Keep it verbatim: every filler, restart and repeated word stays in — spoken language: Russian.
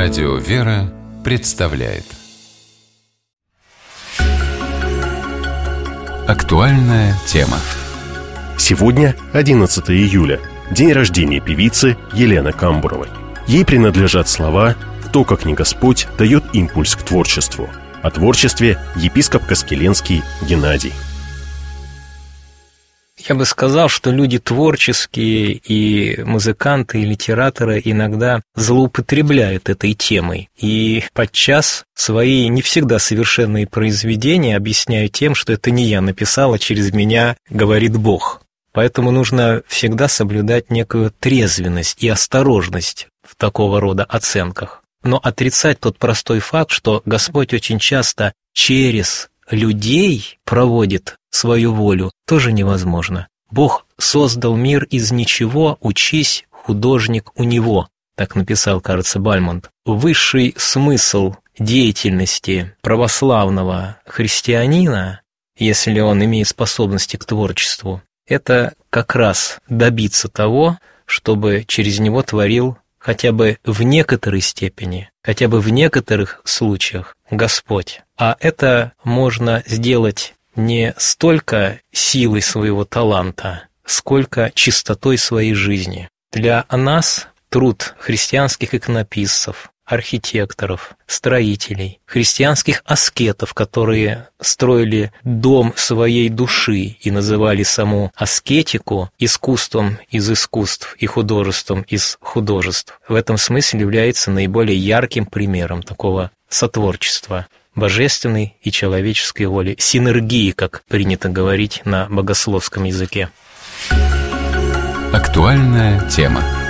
Радио «Вера» представляет актуальная тема. Сегодня одиннадцатое июля, день рождения певицы Елены Камбуровой. Ей принадлежат слова «Кто, как не Господь, дает импульс к творчеству». О творчестве епископ Каскеленский Геннадий. Я бы сказал, что люди творческие и музыканты, и литераторы иногда злоупотребляют этой темой. И подчас свои не всегда совершенные произведения объясняют тем, что это не я написал, а через меня говорит Бог. Поэтому нужно всегда соблюдать некую трезвенность и осторожность в такого рода оценках. Но отрицать тот простой факт, что Господь очень часто через людей проводит свою волю, тоже невозможно. Бог создал мир из ничего, учись, художник у него, так написал, кажется, Бальмонт. Высший смысл деятельности православного христианина, если он имеет способности к творчеству, это как раз добиться того, чтобы через него творил хотя бы в некоторой степени, хотя бы в некоторых случаях Господь. А это можно сделать не столько силой своего таланта, сколько чистотой своей жизни. Для нас труд христианских иконописцев, архитекторов, строителей, христианских аскетов, которые строили дом своей души и называли саму аскетику искусством из искусств и художеством из художеств, в этом смысле является наиболее ярким примером такого сотворчества божественной и человеческой воли, синергии, как принято говорить на богословском языке. Актуальная тема.